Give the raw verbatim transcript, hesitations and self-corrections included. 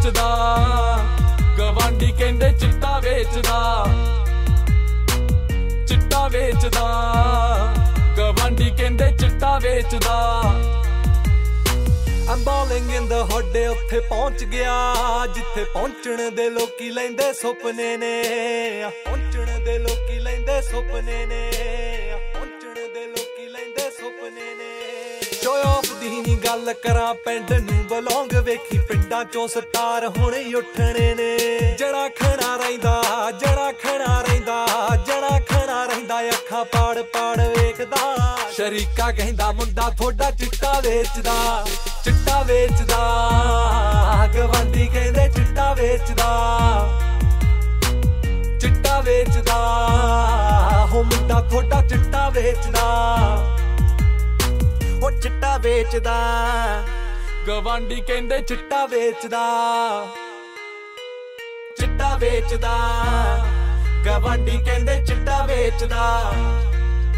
ਵੇਚਦਾ ਗਵਾਂਢੀ ਕਹਿੰਦੇ ਚਿੱਟਾ ਵੇਚਦਾ ਚਿੱਟਾ ਵੇਚਦਾ ਗਵਾਂਢੀ ਕਹਿੰਦੇ ਚਿੱਟਾ ਵੇਚਦਾ I'm balling in the hot day ਉੱਥੇ ਪਹੁੰਚ ਗਿਆ ਜਿੱਥੇ ਪਹੁੰਚਣ ਦੇ ਲੋਕੀ ਲੈਂਦੇ ਸੁਪਨੇ ਨੇ ਪਹੁੰਚਣ ਦੇ ਲੋਕੀ ਲੈਂਦੇ ਸੁਪਨੇ ਨੇ ਪਹੁੰਚਣ ਦੇ ਲੋਕੀ ਲੈਂਦੇ ਸੁਪਨੇ ਨੇ ਸ਼ੋਅ ਆਫ ਦੀ ਨੀ ਗੱਲ ਕਰਾਂ ਪਿੰਡ ਨੂੰ ਬਲੌਂਗ ਵੇਖੀ ਪਿੰਡਾਂ ਚੋਂ ਸਟਾਰ ਹੁਣੇ ਉੱਠਣੇ ਨੇ ਜੜਾ ਖੜਾ ਰਹਿੰਦਾ ਜੜਾ ਖੜਾ ਰਹਿੰਦਾ ਜੜਾ ਖੜਾ ਰਹਿੰਦਾ ਅੱਖਾਂ ਪਾੜ ਪਾੜ ਵੇਖਦਾ ਸ਼ਰੀਕਾ ਕਹਿੰਦਾ ਮੁੰਡਾ ਥੋੜਾ ਚਿੱਟਾ ਵੇਚਦਾ ਚਿੱਟਾ ਵੇਚਦਾ ਗਵਾਂਢੀ ਕਹਿੰਦੇ ਚਿੱਟਾ ਵੇਚਦਾ ਚਿੱਟਾ ਵੇਚਦਾ ਹੋ ਮੁੰਡਾ ਥੋੜਾ ਚਿੱਟਾ ਵੇਚਦਾ ਉਹ ਚਿੱਟਾ ਵੇਚਦਾ ਗਵਾਂਢੀ ਕਹਿੰਦੇ ਚਿੱਟਾ ਵੇਚਦਾ ਚਿੱਟਾ ਵੇਚਦਾ ਗਵਾਂਢੀ ਕਹਿੰਦੇ ਚਿੱਟਾ ਵੇਚਦਾ